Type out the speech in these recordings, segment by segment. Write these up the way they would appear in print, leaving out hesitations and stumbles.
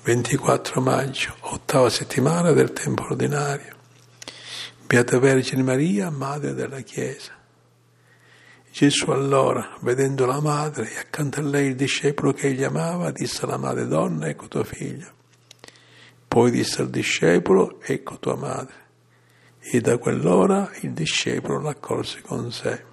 24 maggio, ottava settimana del tempo ordinario. Beata Vergine Maria, Madre della Chiesa. Gesù allora, vedendo la madre e accanto a lei il discepolo che egli amava, disse alla madre: Donna, ecco tuo figlio. Poi disse al discepolo: Ecco tua madre. E da quell'ora il discepolo l'accolse con sé.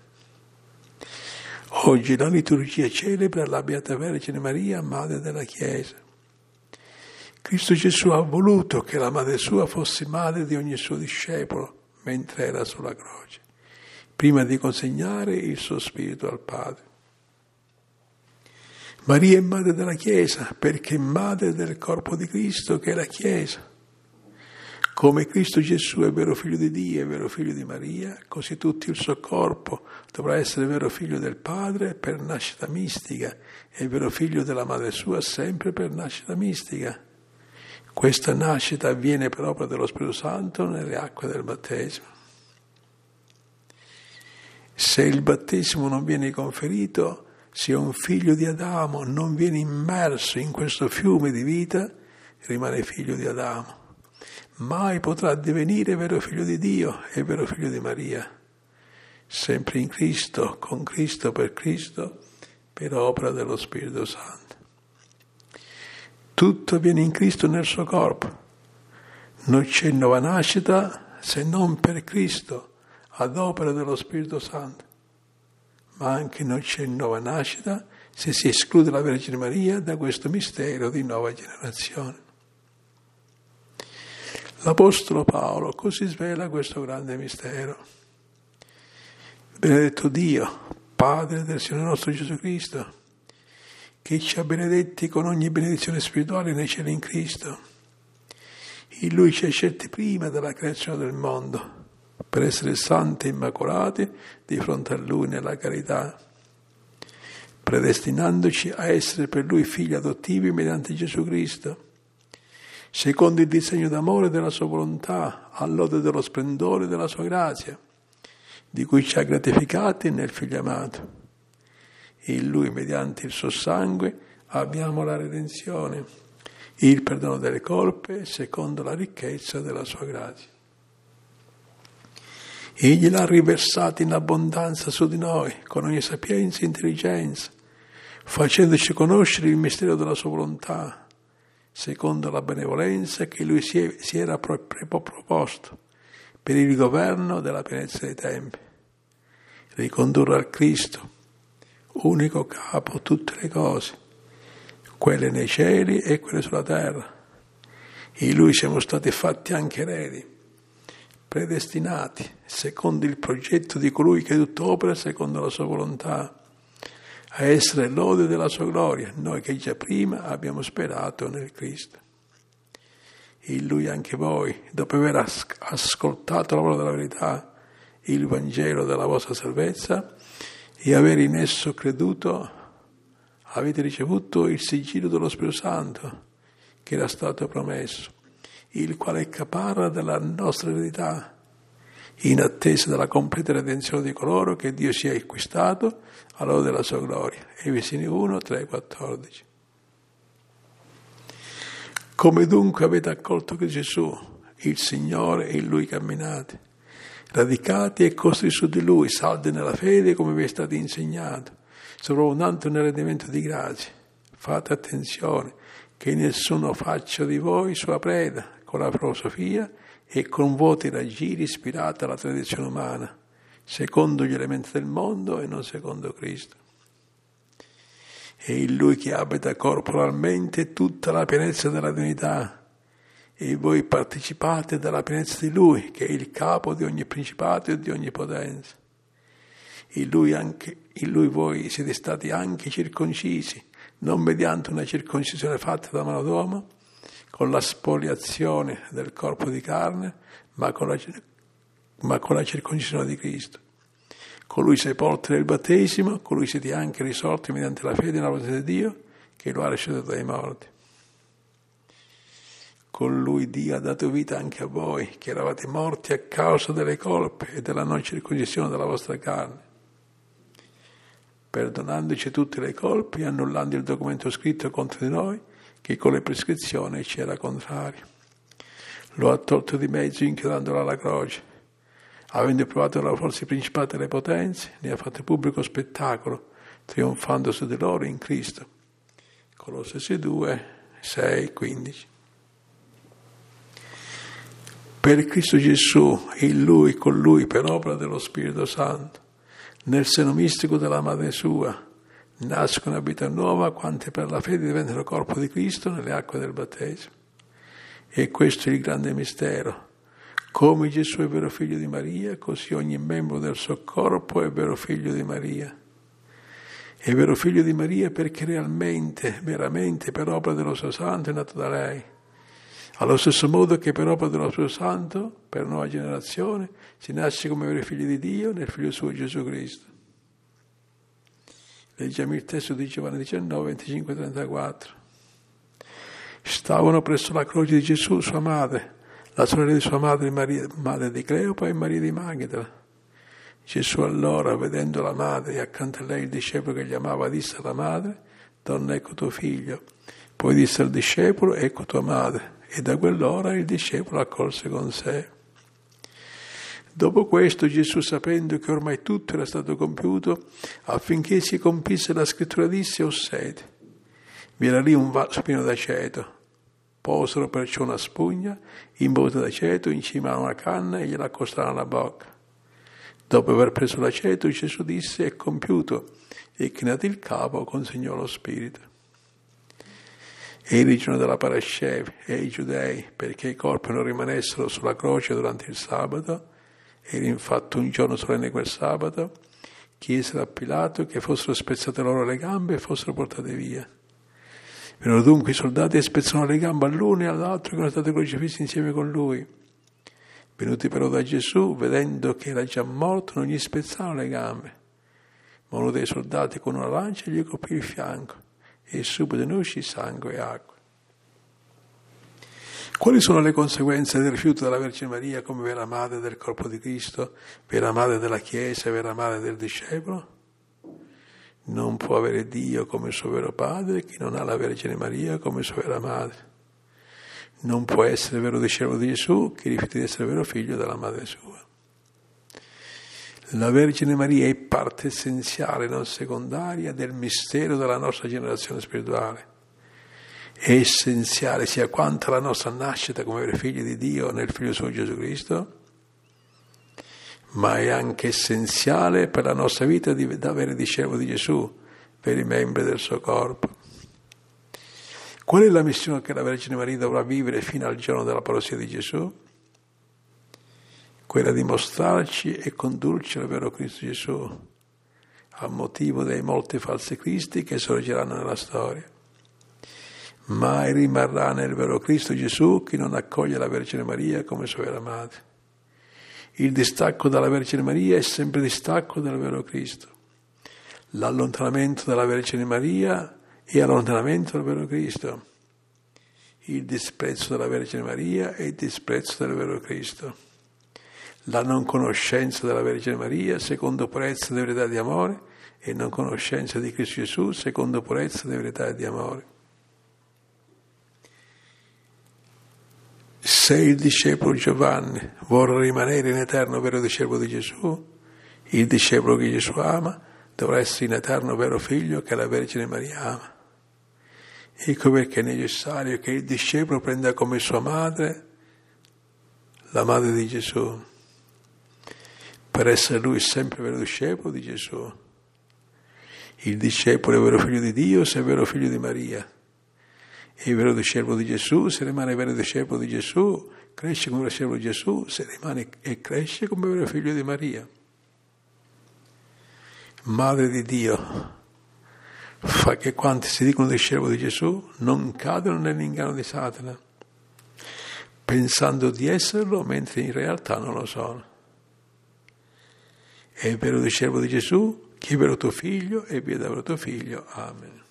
Oggi la liturgia celebra la Beata Vergine Maria, Madre della Chiesa. Cristo Gesù ha voluto che la madre sua fosse madre di ogni suo discepolo mentre era sulla croce, prima di consegnare il suo spirito al Padre. Maria è madre della Chiesa perché è madre del corpo di Cristo che è la Chiesa. Come Cristo Gesù è vero figlio di Dio e vero figlio di Maria, così tutto il suo corpo dovrà essere vero figlio del Padre per nascita mistica e vero figlio della madre sua sempre per nascita mistica. Questa nascita avviene per opera dello Spirito Santo nelle acque del battesimo. Se il battesimo non viene conferito, se un figlio di Adamo non viene immerso in questo fiume di vita, rimane figlio di Adamo. Mai potrà divenire vero figlio di Dio e vero figlio di Maria. Sempre in Cristo, con Cristo, per opera dello Spirito Santo. Tutto avviene in Cristo nel suo corpo. Non c'è nuova nascita se non per Cristo, ad opera dello Spirito Santo. Ma anche non c'è nuova nascita se si esclude la Vergine Maria da questo mistero di nuova generazione. L'Apostolo Paolo così svela questo grande mistero. Benedetto Dio, Padre del Signore nostro Gesù Cristo, che ci ha benedetti con ogni benedizione spirituale nei cieli in Cristo. In Lui ci ha scelti prima della creazione del mondo, per essere santi e immacolati di fronte a Lui nella carità, predestinandoci a essere per Lui figli adottivi mediante Gesù Cristo, secondo il disegno d'amore della Sua volontà, all'ode dello splendore della Sua grazia, di cui ci ha gratificati nel Figlio amato. In Lui, mediante il suo sangue, abbiamo la redenzione, il perdono delle colpe, secondo la ricchezza della sua grazia. Egli l'ha riversata in abbondanza su di noi, con ogni sapienza e intelligenza, facendoci conoscere il mistero della sua volontà, secondo la benevolenza che Lui si era proposto per il governo della pienezza dei tempi, ricondurre al Cristo, unico capo tutte le cose, quelle nei cieli e quelle sulla terra. In Lui siamo stati fatti anche eredi, predestinati, secondo il progetto di colui che tutto opera secondo la sua volontà, a essere lode della sua gloria, noi che già prima abbiamo sperato nel Cristo. In Lui anche voi, dopo aver ascoltato la parola della verità, il Vangelo della vostra salvezza, e aver in esso creduto, avete ricevuto il sigillo dello Spirito Santo che era stato promesso, il quale è caparra della nostra eredità, in attesa della completa redenzione di coloro che Dio si è acquistato all'ora della sua gloria. Efesini 1, 3, 14. Come dunque avete accolto Gesù, il Signore, e in Lui camminate, radicati e costruiti su di Lui, saldi nella fede come vi è stato insegnato, sovrabbondante nel rendimento di grazie. Fate attenzione che nessuno faccia di voi sua preda con la filosofia e con vuoti raggiri ispirati alla tradizione umana, secondo gli elementi del mondo e non secondo Cristo. E in Lui che abita corporalmente tutta la pienezza della divinità, e voi partecipate della pienezza di Lui, che è il capo di ogni principato e di ogni potenza. In Lui voi siete stati anche circoncisi, non mediante una circoncisione fatta da mano d'uomo, con la spoliazione del corpo di carne, ma con la circoncisione di Cristo. Con Lui sepolti nel battesimo, con Lui siete anche risorti mediante la fede nella volontà di Dio, che lo ha risuscitato dai morti. Con Lui Dio ha dato vita anche a voi, che eravate morti a causa delle colpe e della non circoncisione della vostra carne, perdonandoci tutte le colpe e annullando il documento scritto contro di noi, che con le prescrizioni ci era contrario. Lo ha tolto di mezzo inchiodandolo alla croce. Avendo provato la forza principale delle potenze, ne ha fatto pubblico spettacolo, trionfando su di loro in Cristo. Colossesi 2, 6, 15. Per Cristo Gesù, in Lui, con Lui, per opera dello Spirito Santo, nel seno mistico della Madre sua, nascono a vita nuova quante per la fede diventano corpo di Cristo nelle acque del battesimo. E questo è il grande mistero. Come Gesù è vero figlio di Maria, così ogni membro del suo corpo è vero figlio di Maria. È vero figlio di Maria perché realmente, veramente, per opera dello suo Santo è nato da lei. Allo stesso modo che per opera dello suo Santo, per nuova generazione, si nasce come vero figlio di Dio nel figlio suo Gesù Cristo. Leggiamo il testo di Giovanni 19, 25-34. Stavano presso la croce di Gesù sua madre, la sorella di sua madre, Maria, madre di Cleopa e Maria di Magdala. Gesù allora, vedendo la madre e accanto a lei il discepolo che gli amava, disse alla madre: Donna, ecco tuo figlio. Poi disse al discepolo: Ecco tua madre. E da quell'ora il discepolo accolse con sé. Dopo questo Gesù, sapendo che ormai tutto era stato compiuto, affinché si compisse la scrittura, disse: Ho sete. Vi era lì un vaso pieno d'aceto. Posero perciò una spugna imbotta d'aceto in cima a una canna e gliela accostarono alla bocca. Dopo aver preso l'aceto, Gesù disse: È compiuto, e chinato il capo consegnò lo spirito. È il giorno della Parascevi e i giudei, perché i corpi non rimanessero sulla croce durante il sabato, era infatti un giorno solenne quel sabato, chiesero a Pilato che fossero spezzate loro le gambe e fossero portate via. Vennero dunque i soldati e spezzarono le gambe all'uno e all'altro che erano stati crocifissi insieme con lui. Venuti però da Gesù, vedendo che era già morto, non gli spezzarono le gambe. Ma uno dei soldati con una lancia gli colpì il fianco e subito ne uscì sangue e acqua. Quali sono le conseguenze del rifiuto della Vergine Maria come vera madre del corpo di Cristo, vera madre della Chiesa, vera madre del discepolo? Non può avere Dio come suo vero padre chi non ha la Vergine Maria come sua vera madre. Non può essere vero discepolo di Gesù chi rifiuta di essere vero figlio della madre sua. La Vergine Maria è parte essenziale, non secondaria, del mistero della nostra generazione spirituale. È essenziale sia quanto la nostra nascita come veri figli di Dio nel Figlio suo Gesù Cristo, ma è anche essenziale per la nostra vita da veri discepoli di Gesù, veri membri del suo corpo. Qual è la missione che la Vergine Maria dovrà vivere fino al giorno della parousia di Gesù? Quella di mostrarci e condurci al vero Cristo Gesù, a motivo dei molti falsi cristi che sorgeranno nella storia. Mai rimarrà nel vero Cristo Gesù chi non accoglie la Vergine Maria come sua vera madre. Il distacco dalla Vergine Maria è sempre distacco dal vero Cristo. L'allontanamento dalla Vergine Maria è allontanamento dal vero Cristo. Il disprezzo della Vergine Maria è il disprezzo del vero Cristo. La non conoscenza della Vergine Maria secondo purezza di verità e di amore e non conoscenza di Cristo Gesù secondo purezza di verità e di amore. Se il discepolo Giovanni vuole rimanere in eterno vero discepolo di Gesù, il discepolo che Gesù ama dovrà essere in eterno vero figlio che la Vergine Maria ama. Ecco perché è necessario che il discepolo prenda come sua madre la madre di Gesù, per essere lui sempre vero discepolo di Gesù. Il discepolo è vero figlio di Dio se è vero figlio di Maria. È vero discepolo di Gesù, se rimane vero discepolo di Gesù, cresce come vero discepolo di Gesù, se rimane e cresce come vero figlio di Maria. Madre di Dio, fa che quanti si dicono discepolo di Gesù non cadano nell'inganno di Satana, pensando di esserlo mentre in realtà non lo sono. È vero discepolo di Gesù, chi è vero tuo figlio e via da vero tuo figlio. Amen.